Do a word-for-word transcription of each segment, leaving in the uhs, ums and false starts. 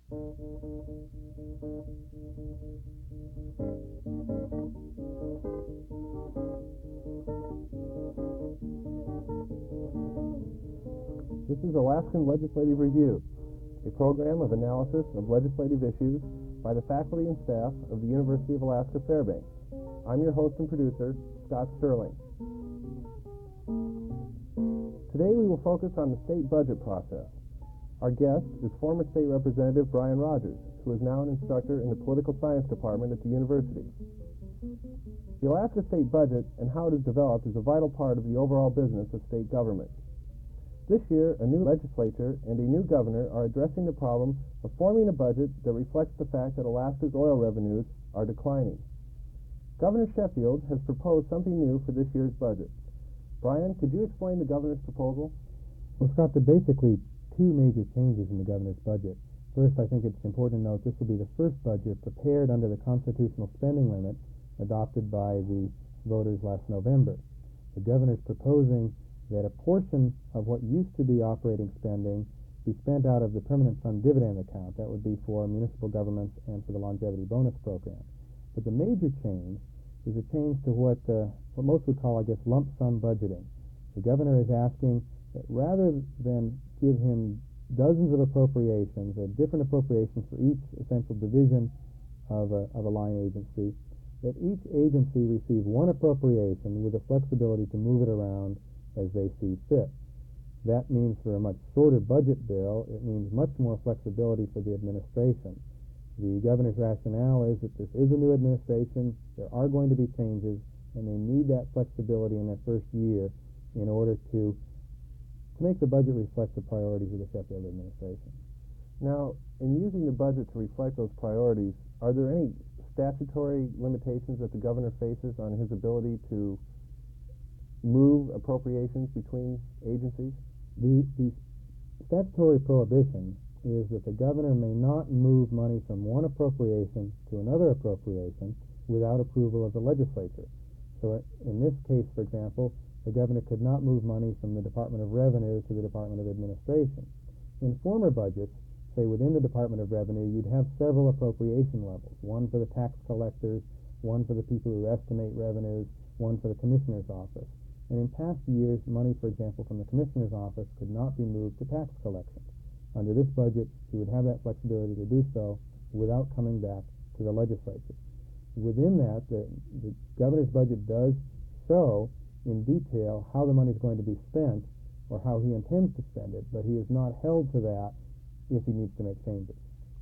This is Alaskan Legislative Review, a program of analysis of legislative issues by the faculty and staff of the University of Alaska Fairbanks. I'm your host and producer, Scott Sterling. Today we will focus on the state budget process. Our guest is former State Representative Brian Rogers, who is now an instructor in the Political Science Department at the university. The Alaska state budget and how it is developed is a vital part of the overall business of state government. This year, a new legislature and a new governor are addressing the problem of forming a budget that reflects the fact that Alaska's oil revenues are declining. Governor Sheffield has proposed something new for this year's budget. Brian, could you explain the governor's proposal? Well, Scott, there are basically two major changes in the governor's budget. First, I think it's important to note this will be the first budget prepared under the constitutional spending limit adopted by the voters last November. The governor's proposing that a portion of what used to be operating spending be spent out of the permanent fund dividend account. That would be for municipal governments and for the longevity bonus program. But the major change is a change to what uh, what most would call, I guess, lump sum budgeting. The governor is asking that rather than give him dozens of appropriations, or different appropriations for each essential division of a, of a line agency, that each agency receive one appropriation with the flexibility to move it around as they see fit. That means for a much shorter budget bill, it means much more flexibility for the administration. The governor's rationale is that this is a new administration, there are going to be changes, and they need that flexibility in their first year in order to to make the budget reflect the priorities of the Sheffield administration. Now, in using the budget to reflect those priorities, are there any statutory limitations that the governor faces on his ability to move appropriations between agencies? The, the statutory prohibition is that the governor may not move money from one appropriation to another appropriation without approval of the legislature. So in this case, for example, the governor could not move money from the Department of Revenue to the Department of Administration. In former budgets, say within the Department of Revenue, you'd have several appropriation levels, one for the tax collectors, one for the people who estimate revenues, one for the commissioner's office. And in past years, money, for example, from the commissioner's office could not be moved to tax collections. Under this budget, you would have that flexibility to do so without coming back to the legislature. Within that, the, the governor's budget does show in detail how the money is going to be spent or how he intends to spend it, but he is not held to that if he needs to make changes.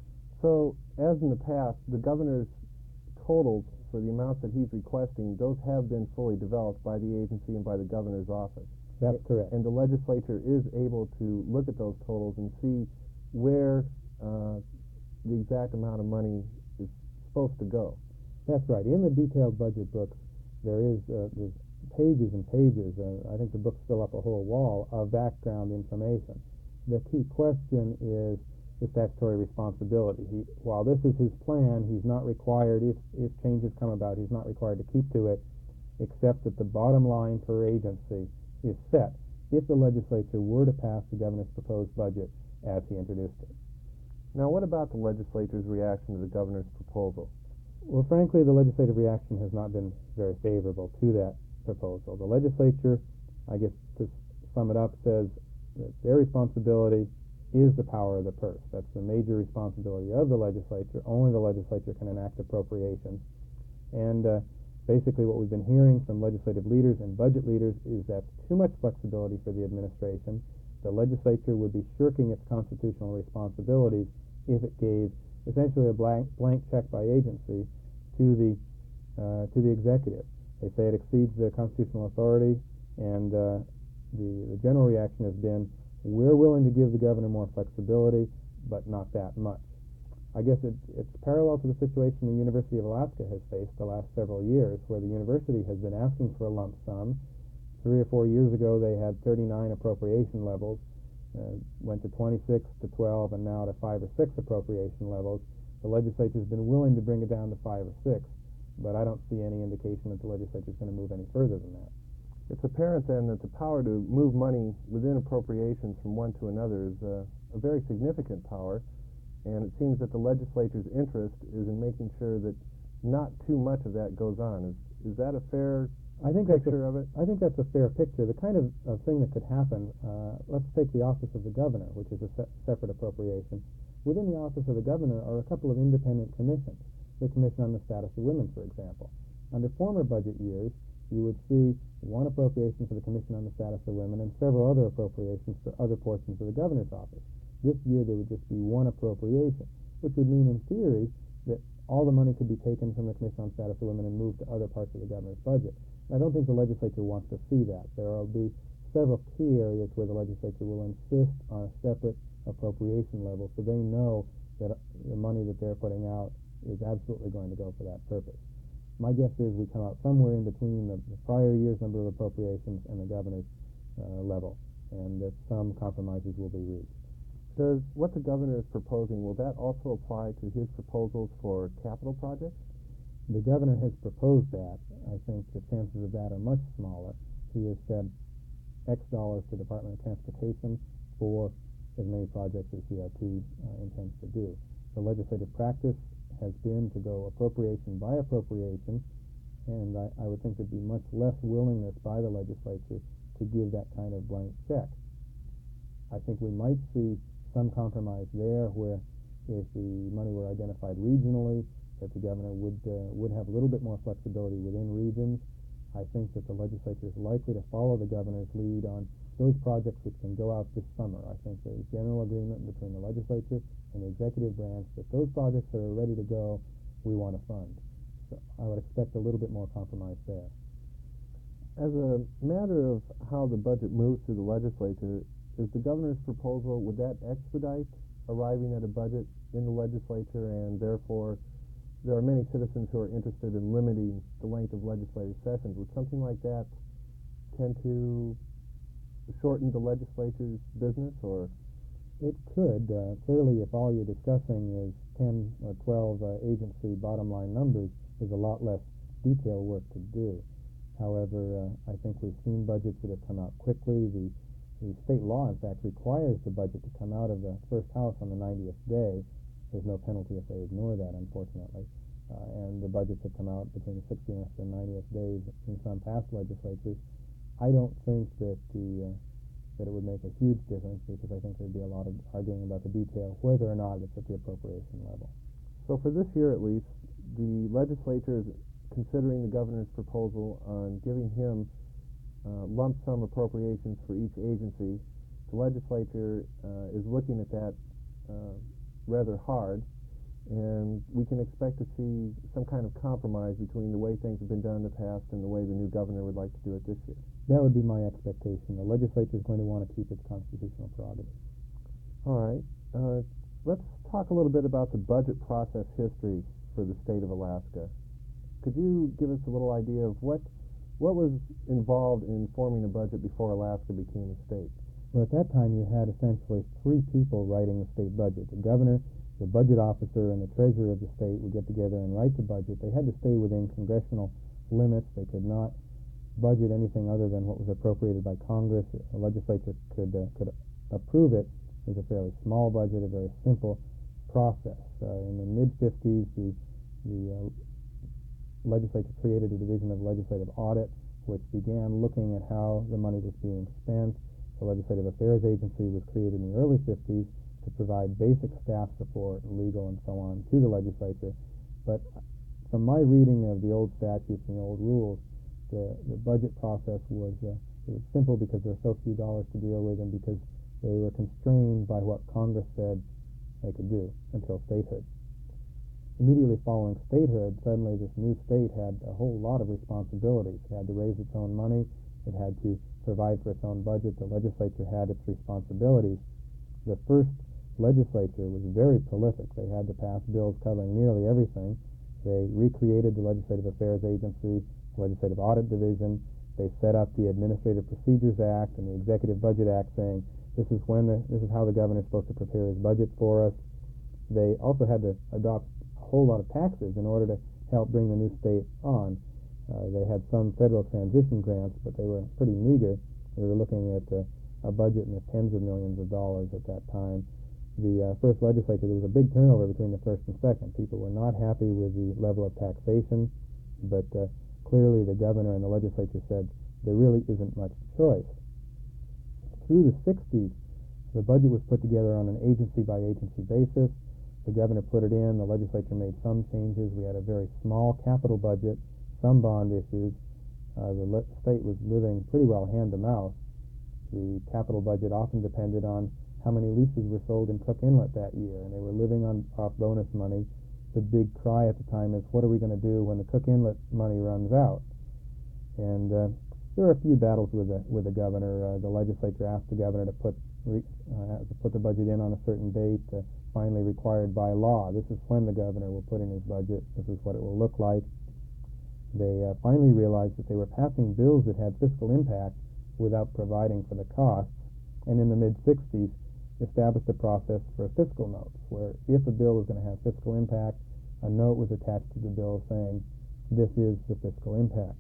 So, as in the past, the governor's totals for the amounts that he's requesting, those have been fully developed by the agency and by the governor's office. That's correct. And the legislature is able to look at those totals and see where uh, the exact amount of money is supposed to go. That's right. In the detailed budget books, there is uh, there's pages and pages, uh, I think the books fill up a whole wall of background information. The key question is the statutory responsibility. He, while this is his plan, he's not required, if, if changes come about, he's not required to keep to it, except that the bottom line per agency is set if the legislature were to pass the governor's proposed budget as he introduced it. Now, what about the legislature's reaction to the governor's proposal? Well, frankly, the legislative reaction has not been very favorable to that proposal. The legislature, I guess to sum it up, says that their responsibility is the power of the purse. That's the major responsibility of the legislature. Only the legislature can enact appropriations. And uh, basically what we've been hearing from legislative leaders and budget leaders is that too much flexibility for the administration. The legislature would be shirking its constitutional responsibilities if it gave essentially a blank, blank check by agency to the uh, to the executive. They say it exceeds the constitutional authority, and uh, the, the general reaction has been, we're willing to give the governor more flexibility, but not that much. I guess it, it's parallel to the situation the University of Alaska has faced the last several years, where the university has been asking for a lump sum. Three or four years ago, they had thirty-nine appropriation levels, uh, went to twenty-six to twelve, and now to five or six appropriation levels. The legislature has been willing to bring it down to five or six, but I don't see any indication that the legislature is going to move any further than that. It's apparent then that the power to move money within appropriations from one to another is a, a very significant power, and it seems that the legislature's interest is in making sure that not too much of that goes on. Is is that a fair I think that's picture a, of it? I think that's a fair picture. The kind of, of thing that could happen, uh, let's take the office of the governor, which is a se- separate appropriation. Within the office of the governor are a couple of independent commissions. The Commission on the Status of Women, for example. Under former budget years, you would see one appropriation for the Commission on the Status of Women and several other appropriations for other portions of the governor's office. This year there would just be one appropriation, which would mean in theory that all the money could be taken from the Commission on Status of Women and moved to other parts of the governor's budget. I don't think the legislature wants to see that. There will be several key areas where the legislature will insist on a separate appropriation level so they know that the money that they're putting out is absolutely going to go for that purpose. My guess is we come out somewhere in between the, the prior year's number of appropriations and the governor's uh, level, and that some compromises will be reached. Does what the governor is proposing, will that also apply to his proposals for capital projects? The governor has proposed that. I think the chances of that are much smaller. He has said X dollars to the Department of Transportation for as many projects as D O T uh, intends to do. The legislative practice has been to go appropriation by appropriation, and I, I would think there'd be much less willingness by the legislature to give that kind of blank check. I think we might see some compromise there where if the money were identified regionally, that the governor would uh, would have a little bit more flexibility within regions. I think that the legislature is likely to follow the governor's lead on those projects which can go out this summer. I think there's general agreement between the legislature and the executive branch that those projects that are ready to go, we want to fund. So I would expect a little bit more compromise there. As a matter of how the budget moves through the legislature, is the governor's proposal, would that expedite arriving at a budget in the legislature, and therefore there are many citizens who are interested in limiting the length of legislative sessions? Would something like that tend to shorten the legislature's business, or? It could. Uh, clearly, if all you're discussing is ten or twelve uh, agency bottom line numbers, there's a lot less detail work to do. However, uh, I think we've seen budgets that have come out quickly. The, the state law, in fact, requires the budget to come out of the first house on the ninetieth day. There's no penalty if they ignore that, unfortunately. Uh, and the budgets have come out between the sixtieth and ninetieth days in some past legislatures. I don't think that the uh, that it would make a huge difference, because I think there'd be a lot of arguing about the detail, whether or not it's at the appropriation level. So for this year at least, the legislature is considering the governor's proposal on giving him uh, lump sum appropriations for each agency. The legislature uh, is looking at that uh, rather hard, and we can expect to see some kind of compromise between the way things have been done in the past and the way the new governor would like to do it this year. That would be my expectation. The legislature is going to want to keep its constitutional prerogative. All right. Uh, let's talk a little bit about the budget process history for the state of Alaska. Could you give us a little idea of what what was involved in forming a budget before Alaska became a state? Well, at that time, you had essentially three people writing the state budget. The governor, the budget officer, and the treasurer of the state would get together and write the budget. They had to stay within congressional limits. They could not budget anything other than what was appropriated by Congress. The legislature could uh, could approve it. It was a fairly small budget, a very simple process. Uh, in the mid fifties, the the uh, legislature created a division of legislative audit, which began looking at how the money was being spent. The Legislative Affairs Agency was created in the early fifties to provide basic staff support, legal and so on, to the legislature. But from my reading of the old statutes and the old rules, The, the budget process was uh, it was simple because there were so few dollars to deal with, and because they were constrained by what Congress said they could do until statehood. Immediately following statehood, suddenly this new state had a whole lot of responsibilities. It had to raise its own money. It had to provide for its own budget. The legislature had its responsibilities. The first legislature was very prolific. They had to pass bills covering nearly everything. They recreated the Legislative Affairs Agency, Legislative Audit Division. They set up the Administrative Procedures Act and the Executive Budget Act, saying this is when the, this is how the governor is supposed to prepare his budget for us. They also had to adopt a whole lot of taxes in order to help bring the new state on. Uh, they had some federal transition grants, but they were pretty meager. We were looking at uh, a budget in the tens of millions of dollars at that time. the uh, first legislature, there was a big turnover between the first and second. People were not happy with the level of taxation, but uh, clearly the governor and the legislature said there really isn't much choice. Through the sixties, the budget was put together on an agency-by-agency basis. The governor put it in. The legislature made some changes. We had a very small capital budget, some bond issues. Uh, the le- state was living pretty well hand-to-mouth. The capital budget often depended on how many leases were sold in Cook Inlet that year, and they were living on off bonus money. The big cry at the time is, what are we going to do when the Cook Inlet money runs out? And uh, there were a few battles with the with the governor. Uh, the legislature asked the governor to put re, uh, to put the budget in on a certain date, uh, finally required by law. This is when the governor will put in his budget. This is what it will look like. They uh, finally realized that they were passing bills that had fiscal impact without providing for the costs, and in the mid-sixties established a process for fiscal notes, where if a bill was going to have fiscal impact, a note was attached to the bill saying, this is the fiscal impact.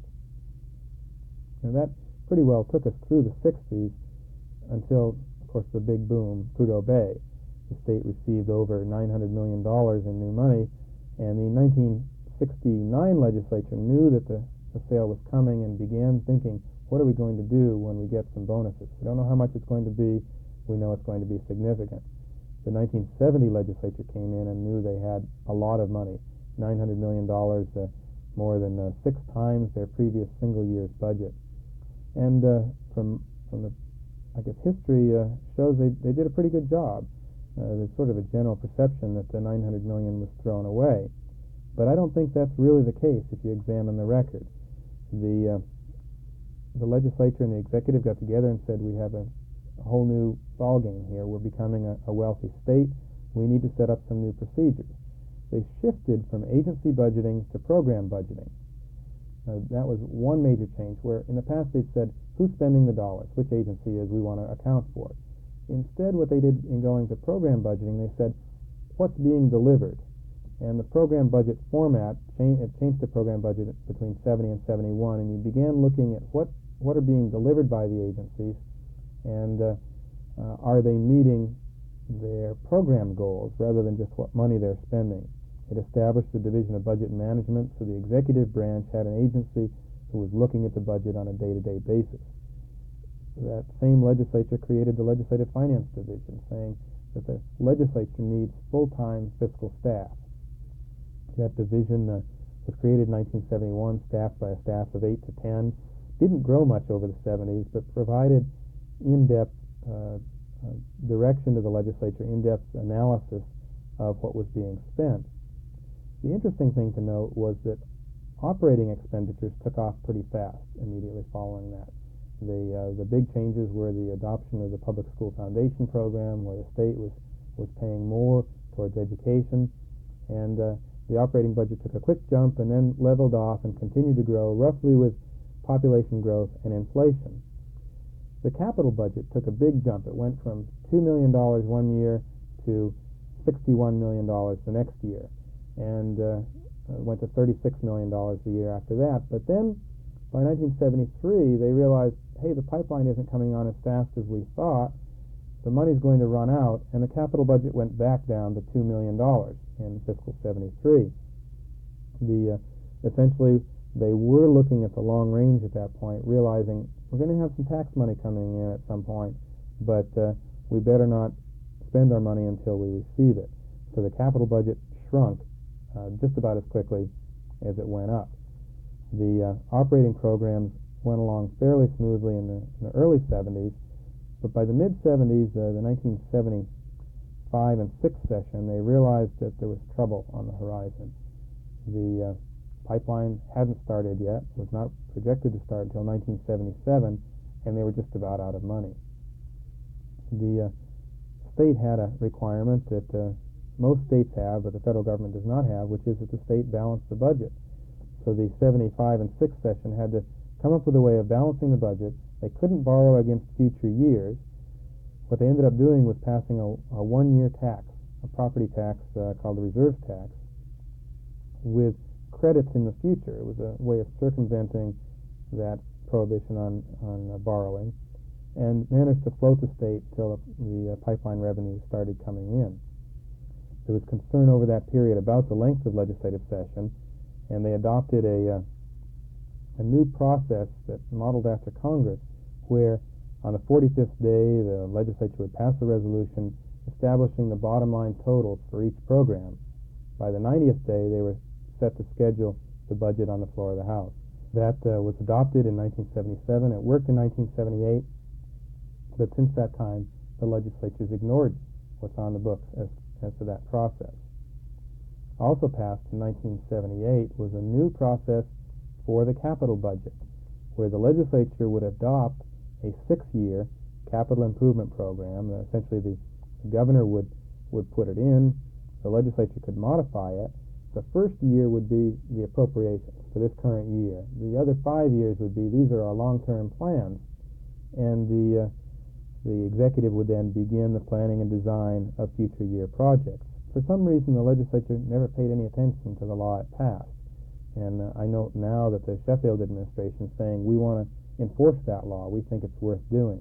And that pretty well took us through the sixties until, of course, the big boom, Prudhoe Bay. The state received over nine hundred million dollars in new money, and the nineteen sixty-nine legislature knew that the, the sale was coming and began thinking, what are we going to do when we get some bonuses? We don't know how much it's going to be. We know it's going to be significant. The nineteen seventy legislature came in and knew they had a lot of money, nine hundred million dollars, uh, more than uh, six times their previous single year's budget. And uh, from from the, I guess, history uh, shows they, they did a pretty good job. Uh, there's sort of a general perception that the nine hundred million dollars was thrown away. But I don't think that's really the case if you examine the record. The, uh, the legislature and the executive got together and said, we have a, a whole new ballgame here. We're becoming a, a wealthy state. We need to set up some new procedures. They shifted from agency budgeting to program budgeting. Uh, that was one major change, where in the past they'd said, who's spending the dollars? Which agency is we want to account for? Instead, what they did in going to program budgeting, they said, what's being delivered? And the program budget format, change, it changed the program budget between seventy and seventy-one, and you began looking at what, what are being delivered by the agencies, and uh, uh, are they meeting their program goals rather than just what money they're spending. It established the Division of Budget Management, so the executive branch had an agency who was looking at the budget on a day-to-day basis. That same legislature created the Legislative Finance Division, saying that the legislature needs full-time fiscal staff. That division uh, was created in nineteen seventy-one, staffed by a staff of eight to ten. Didn't grow much over the seventies, but provided in-depth uh, uh, direction to the legislature, in-depth analysis of what was being spent. The interesting thing to note was that operating expenditures took off pretty fast immediately following that. The, uh, the big changes were the adoption of the Public School Foundation Program, where the state was, was paying more towards education, and uh, the operating budget took a quick jump and then leveled off and continued to grow roughly with population growth and inflation. The capital budget took a big jump. It went from two million dollars one year to sixty-one million dollars the next year, and uh, went to thirty-six million dollars the year after that. But then by nineteen seventy-three, they realized, hey, the pipeline isn't coming on as fast as we thought. The money's going to run out, and the capital budget went back down to two million dollars in fiscal seventy-three. The, uh, essentially, they were looking at the long range at that point, realizing we're going to have some tax money coming in at some point, but uh, we better not spend our money until we receive it. So the capital budget shrunk uh, just about as quickly as it went up. The uh, operating programs went along fairly smoothly in the, in the early seventies, but by the mid-seventies, uh, the nineteen seventy-five and six session, they realized that there was trouble on the horizon. The uh, pipeline hadn't started yet, was not projected to start until nineteen seventy-seven, and they were just about out of money. The uh, state had a requirement that uh, most states have, but the federal government does not have, which is that the state balance the budget. So the seventy-five and six session had to come up with a way of balancing the budget. They couldn't borrow against future years. What they ended up doing was passing a, a one-year tax, a property tax uh, called the reserve tax, with credits in the future. It was a way of circumventing that prohibition on, on uh, borrowing. and managed to float the state till the uh, pipeline revenues started coming in. There was concern over that period about the length of legislative session, and they adopted a, uh, a new process that modeled after Congress, where on the forty-fifth day the legislature would pass a resolution establishing the bottom line totals for each program. By the ninetieth day, they were set to schedule the budget on the floor of the House. That uh, was adopted in nineteen seventy-seven. It worked in nineteen seventy-eight, but since that time, the legislature's ignored what's on the books as, as to that process. Also passed in nineteen seventy-eight was a new process for the capital budget, where the legislature would adopt a six-year capital improvement program. Uh, essentially, the, the governor would, would put it in, the legislature could modify it. The first year would be the appropriations for this current year. The other five years would be, these are our long-term plans, and the, uh, the executive would then begin the planning and design of future year projects. For some reason, the legislature never paid any attention to the law it passed. And uh, I note now that the Sheffield administration is saying, we want to enforce that law. We think it's worth doing.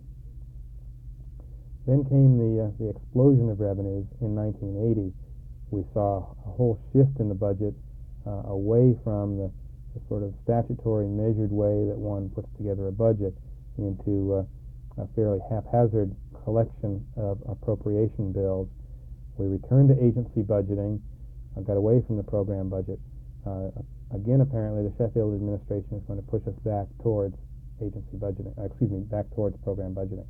Then came the, uh, the explosion of revenues in nineteen eighty. We saw a whole shift in the budget uh, away from the, the sort of statutory measured way that one puts together a budget into uh, a fairly haphazard collection of appropriation bills. We returned to agency budgeting, uh, got away from the program budget. Uh, again, apparently, the Sheffield administration is going to push us back towards agency budgeting, uh, excuse me, back towards program budgeting.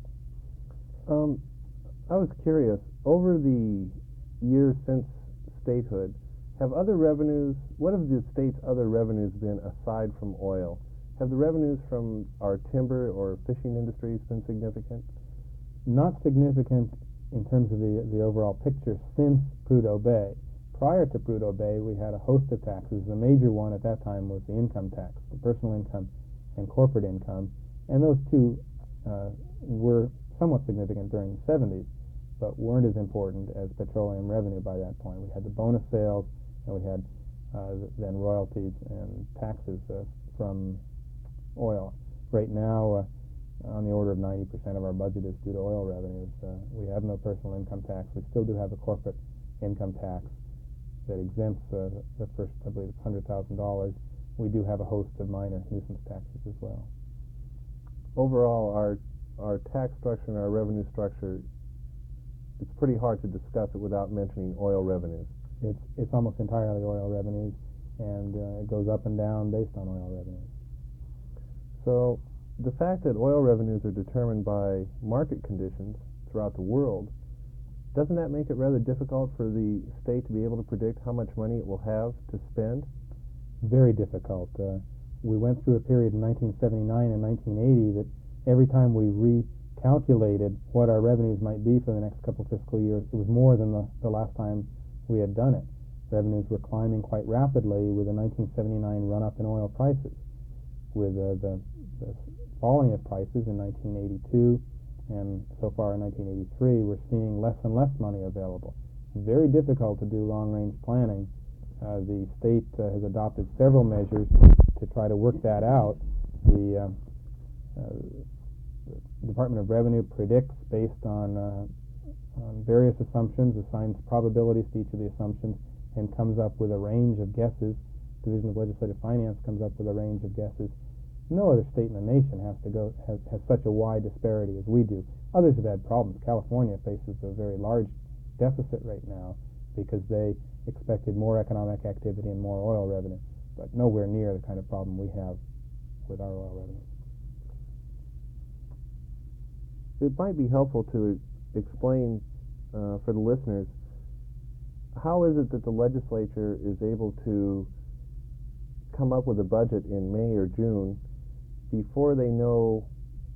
Um, I was curious, over the years since statehood, have other revenues, what have the state's other revenues been aside from oil? Have the revenues from our timber or fishing industries been significant? Not significant in terms of the, the overall picture since Prudhoe Bay. Prior to Prudhoe Bay, we had a host of taxes. The major one at that time was the income tax, the personal income and corporate income, and those two uh, were somewhat significant during the seventies, but weren't as important as petroleum revenue by that point. We had the bonus sales, and we had uh, then royalties and taxes uh, from oil. Right now, uh, on the order of ninety percent of our budget is due to oil revenues. Uh, we have no personal income tax. We still do have a corporate income tax that exempts uh, the first, I believe, one hundred thousand dollars. We do have a host of minor nuisance taxes as well. Overall, our our tax structure and our revenue structure, it's pretty hard to discuss it without mentioning oil revenues. It's it's almost entirely oil revenues, and uh, it goes up and down based on oil revenues. So the fact that oil revenues are determined by market conditions throughout the world, doesn't that make it rather difficult for the state to be able to predict how much money it will have to spend? Very difficult. Uh, we went through a period in nineteen seventy-nine and nineteen eighty that every time we recalculated what our revenues might be for the next couple fiscal years, it was more than the, the last time we had done it. Revenues were climbing quite rapidly with the nineteen seventy-nine run-up in oil prices. With uh, the, the falling of prices in nineteen eighty-two and so far in nineteen eighty-three, we're seeing less and less money available. Very difficult to do long-range planning. Uh, the state uh, has adopted several measures to try to work that out. The, uh, uh, the Department of Revenue predicts based on, uh, on various assumptions, assigns probabilities to each of the assumptions, and comes up with a range of guesses. Division of Legislative Finance comes up with a range of guesses. No other state in the nation has to go has, has such a wide disparity as we do. Others have had problems. California faces a very large deficit right now because they expected more economic activity and more oil revenue, but nowhere near the kind of problem we have with our oil revenue. It might be helpful to explain uh, for the listeners, how is it that the legislature is able to come up with a budget in May or June before they know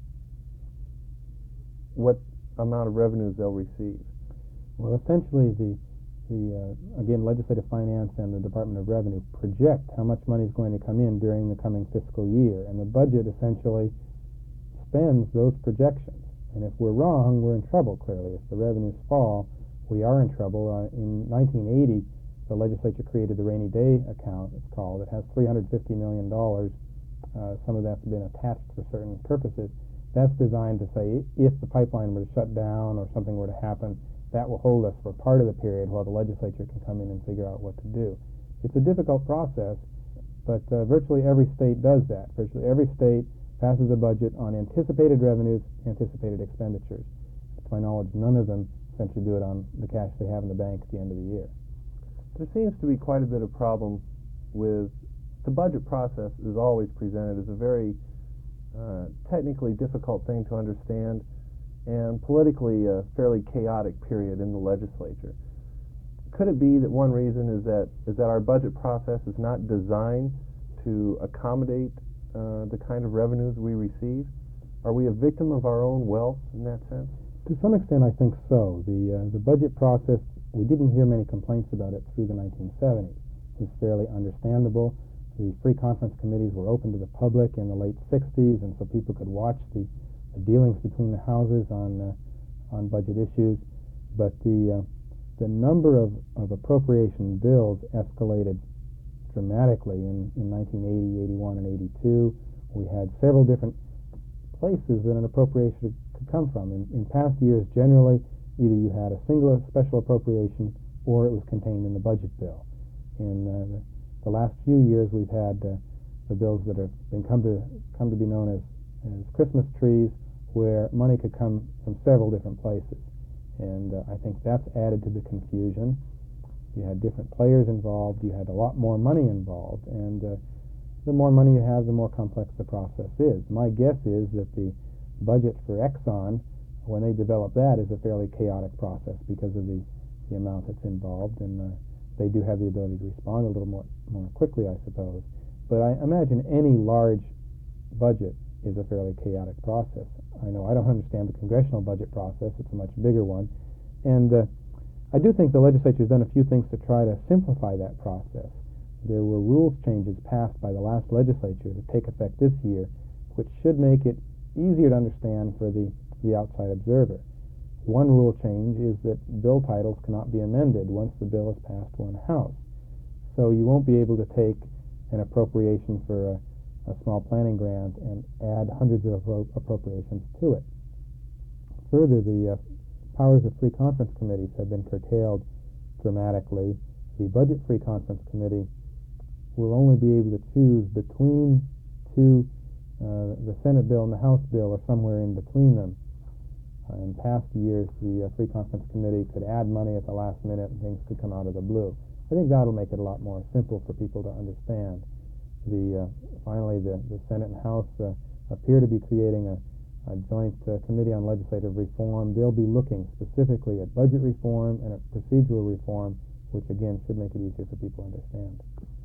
what amount of revenues they'll receive? Well, essentially, the the uh, again, Legislative Finance and the Department of Revenue project how much money is going to come in during the coming fiscal year, and the budget essentially spends those projections. And if we're wrong, we're in trouble. Clearly, if the revenues fall, we are in trouble. Uh, in nineteen eighty, the legislature created the rainy day account, it's called. It has three hundred fifty million dollars. Uh, some of that's been attached for certain purposes. That's designed to say if the pipeline were to shut down or something were to happen, that will hold us for part of the period while the legislature can come in and figure out what to do. It's a difficult process, but uh, virtually every state does that. Virtually every state passes a budget on anticipated revenues, anticipated expenditures. To my knowledge, none of them essentially do it on the cash they have in the bank at the end of the year. There seems to be quite a bit of problem with the budget process is always presented as a very uh, technically difficult thing to understand and politically a fairly chaotic period in the legislature. Could it be that one reason is that is that our budget process is not designed to accommodate uh, the kind of revenues we receive? Are we a victim of our own wealth in that sense? To some extent, I think so. The uh, the budget process, we didn't hear many complaints about it through the nineteen seventies. It was fairly understandable. The free conference committees were open to the public in the late sixties, and so people could watch the, the dealings between the houses on uh, on budget issues. But the uh, the number of, of appropriation bills escalated dramatically in, in nineteen eighty, eighty-one, and eighty-two. We had several different places that an appropriation could come from. In, in past years, generally, either you had a single special appropriation or it was contained in the budget bill. In uh, the, the last few years, we've had uh, the bills that have been come to come to be known as, as Christmas trees, where money could come from several different places. And uh, I think that's added to the confusion. You had different players involved. You had a lot more money involved. And uh, the more money you have, the more complex the process is. My guess is that the budget for Exxon, when they develop that, is a fairly chaotic process because of the, the amount that's involved. And uh, they do have the ability to respond a little more, more quickly, I suppose. But I imagine any large budget is a fairly chaotic process. I know I don't understand the congressional budget process. It's a much bigger one. And uh, I do think the legislature has done a few things to try to simplify that process. There were rules changes passed by the last legislature to take effect this year, which should make it easier to understand for the, the outside observer. One rule change is that bill titles cannot be amended once the bill is passed one house. So you won't be able to take an appropriation for a, a small planning grant and add hundreds of appropriations to it. Further, the uh, powers of free conference committees have been curtailed dramatically. The Budget Free Conference Committee will only be able to choose between two, uh, the Senate bill and the House bill, or somewhere in between them. Uh, in past years, the uh, Free Conference Committee could add money at the last minute and things could come out of the blue. I think that'll make it a lot more simple for people to understand. The, uh, finally, the, the Senate and House uh, appear to be creating a, a joint uh, committee on legislative reform. They'll be looking specifically at budget reform and at procedural reform, which again should make it easier for people to understand.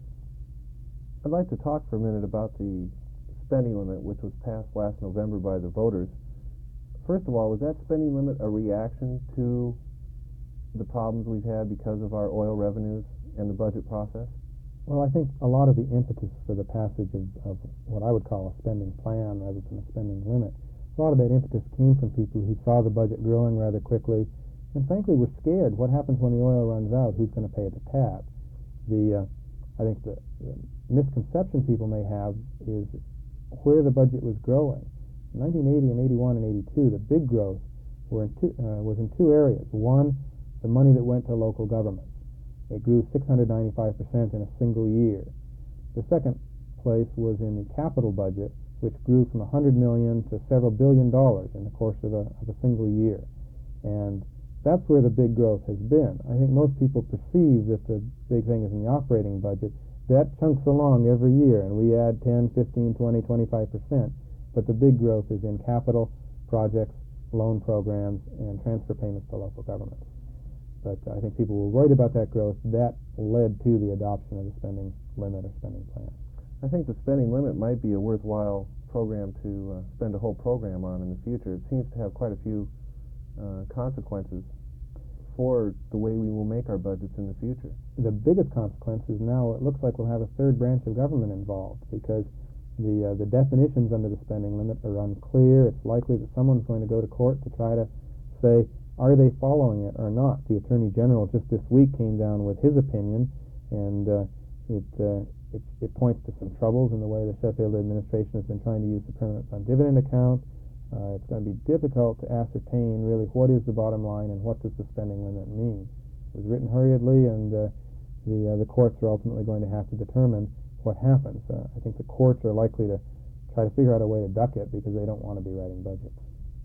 I'd like to talk for a minute about the spending limit, which was passed last November by the voters. First of all, was that spending limit a reaction to the problems we've had because of our oil revenues and the budget process? Well, I think a lot of the impetus for the passage of, of what I would call a spending plan rather than a spending limit, a lot of that impetus came from people who saw the budget growing rather quickly and frankly were scared. What happens when the oil runs out? Who's going to pay the tab? The, uh, I think the, the misconception people may have is where the budget was growing. In nineteen eighty and eighty-one and eighty-two, the big growth were in two, uh, was in two areas. One, the money that went to local governments. It grew six hundred ninety-five percent in a single year. The second place was in the capital budget, which grew from one hundred million dollars to several billion dollars in the course of a, of a single year. And that's where the big growth has been. I think most people perceive that the big thing is in the operating budget. That chunks along every year, and we add ten, fifteen, twenty, twenty-five percent. But the big growth is in capital projects, loan programs, and transfer payments to local governments. But I think people were worried about that growth. That led to the adoption of the spending limit or spending plan. I think the spending limit might be a worthwhile program to uh, spend a whole program on in the future. It seems to have quite a few uh, consequences for the way we will make our budgets in the future. The biggest consequence is now it looks like we'll have a third branch of government involved because the uh, the definitions under the spending limit are unclear. It's likely that someone's going to go to court to try to say, are they following it or not? The Attorney General just this week came down with his opinion, and uh, it, uh, it it points to some troubles in the way the Sheffield administration has been trying to use the permanent fund dividend account. Uh, it's going to be difficult to ascertain really what is the bottom line and what does the spending limit mean. It was written hurriedly, and uh, the uh, the courts are ultimately going to have to determine what happens. Uh, I think the courts are likely to try to figure out a way to duck it because they don't want to be writing budgets.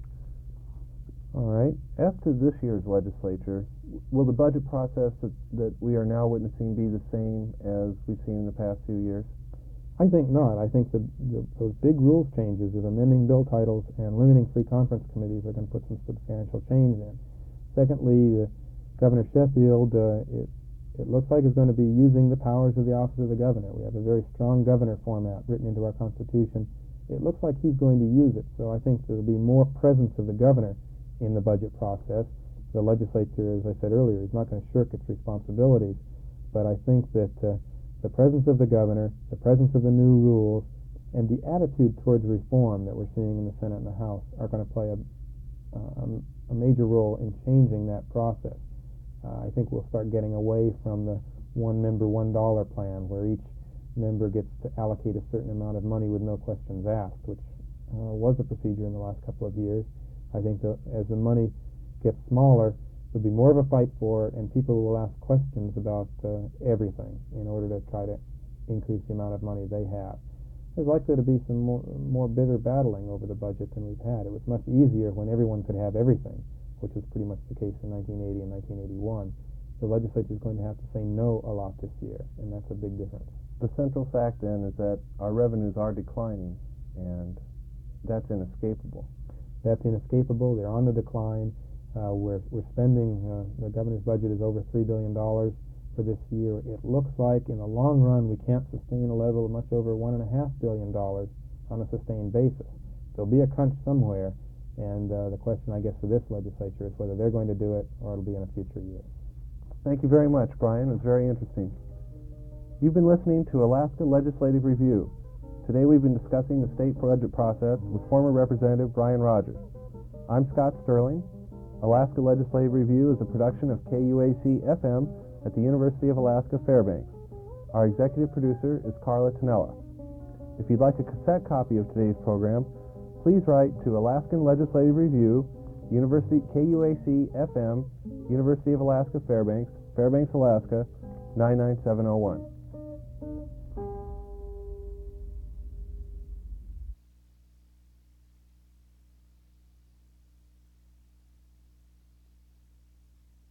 All right. After this year's legislature, will the budget process that, that we are now witnessing be the same as we've seen in the past few years? I think not. I think the, the, those big rules changes of amending bill titles and limiting free conference committees are going to put some substantial change in. Secondly, the Governor Sheffield, uh, it, it looks like is going to be using the powers of the office of the governor. We have a very strong governor format written into our Constitution. It looks like he's going to use it. So I think there will be more presence of the governor in the budget process. The legislature, as I said earlier, is not going to shirk its responsibilities, but I think that uh, the presence of the governor, the presence of the new rules, and the attitude towards reform that we're seeing in the Senate and the House are going to play a, uh, a major role in changing that process. Uh, I think we'll start getting away from the one member, one dollar plan, where each member gets to allocate a certain amount of money with no questions asked, which uh, was a procedure in the last couple of years. I think that as the money gets smaller, there'll be more of a fight for it, and people will ask questions about uh, everything in order to try to increase the amount of money they have. There's likely to be some more, more bitter battling over the budget than we've had. It was much easier when everyone could have everything, which was pretty much the case in nineteen eighty and nineteen eighty-one. The legislature is going to have to say no a lot this year, and that's a big difference. The central fact, then, is that our revenues are declining, and that's inescapable. That's inescapable. They're on the decline. Uh, we're, we're spending, uh, the governor's budget is over three billion dollars for this year. It looks like in the long run we can't sustain a level of much over one point five billion dollars on a sustained basis. There'll be a crunch somewhere, and uh, the question, I guess, for this legislature is whether they're going to do it or it'll be in a future year. Thank you very much, Brian. It was very interesting. You've been listening to Alaska Legislative Review. Today we've been discussing the state budget process with former Representative Brian Rogers. I'm Scott Sterling. Alaska Legislative Review is a production of K U A C F M at the University of Alaska Fairbanks. Our executive producer is Carla Tonella. If you'd like a cassette copy of today's program, please write to Alaskan Legislative Review, University K U A C F M, University of Alaska Fairbanks, Fairbanks, Alaska, nine nine seven oh one.